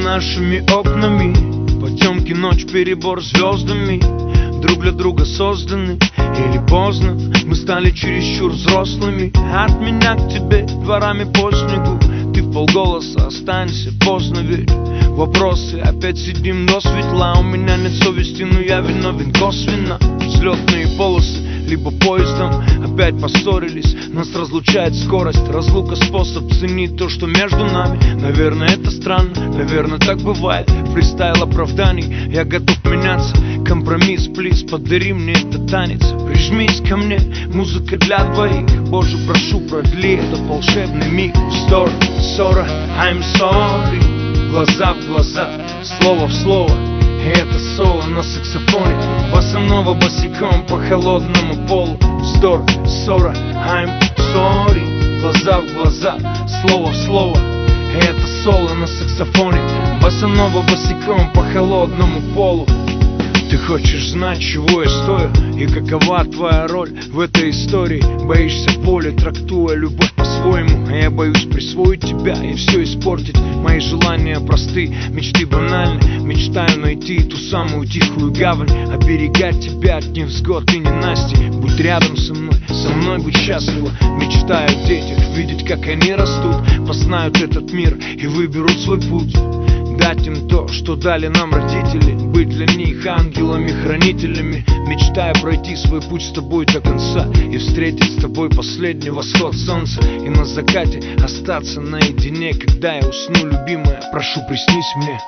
нашими окнами, потемки, ночь, перебор звездами, друг для друга созданы. Или поздно мы стали чересчур взрослыми. От меня к тебе дворами по снегу, ты вполголоса останься, поздно ведь. Вопросы, опять сидим до светла. У меня нет совести, но я виновен косвенно. Взлетные полосы, либо поездом опять поссорились. Нас разлучает скорость, разлука способ ценить то, что между нами. Наверное, это странно, наверное, так бывает. Фристайл оправданий, я готов меняться. Компромисс, плиз, подари мне этот танец. Прижмись ко мне, музыка для двоих. Боже, прошу, продли этот волшебный миг. Story, ссора, I'm sorry. Глаза в глаза, слово в слово. И это соло на саксофоне, босанова босиком по холодному полу. Вздор, ссора, I'm sorry. Глаза в глаза, слово в слово. И это соло на саксофоне, босанова босиком по холодному полу. Ты хочешь знать, чего я стою и какова твоя роль в этой истории. Боишься боли, трактуя любовь по-своему. А я боюсь присвоить тебя и все испортить. Мои желания просты, мечты банальны. Мечтаю найти ту самую тихую гавань, оберегать тебя от невзгод и ненастий. Будь рядом со мной быть счастлива. Мечтаю о детях, видеть, как они растут, познают этот мир и выберут свой путь. Дать им то, что дали нам родители, быть для них ангелами-хранителями. Мечтаю пройти свой путь с тобой до конца и встретить с тобой последний восход солнца. И на закате остаться наедине, когда я усну, любимая, прошу, приснись мне.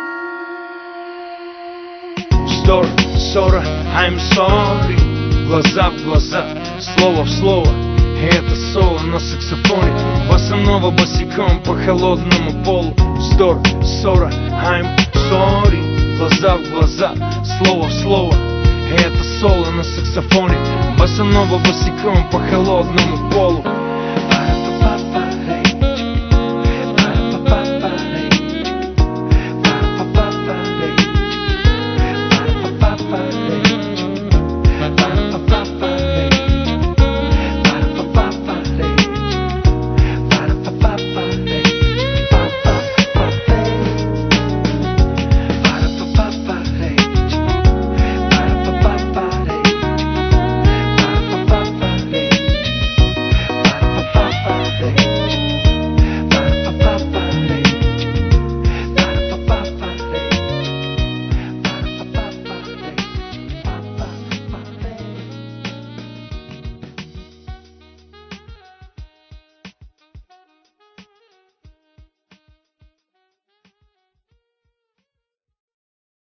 Вздор, ссора, I'm sorry. Глаза в глаза, слово в слово. И это соло на саксофоне, босанова босиком по холодному полу. Вздор, ссора, I'm sorry. Глаза в глаза, слово в слово. И это соло на саксофоне, босанова босиком по холодному полу.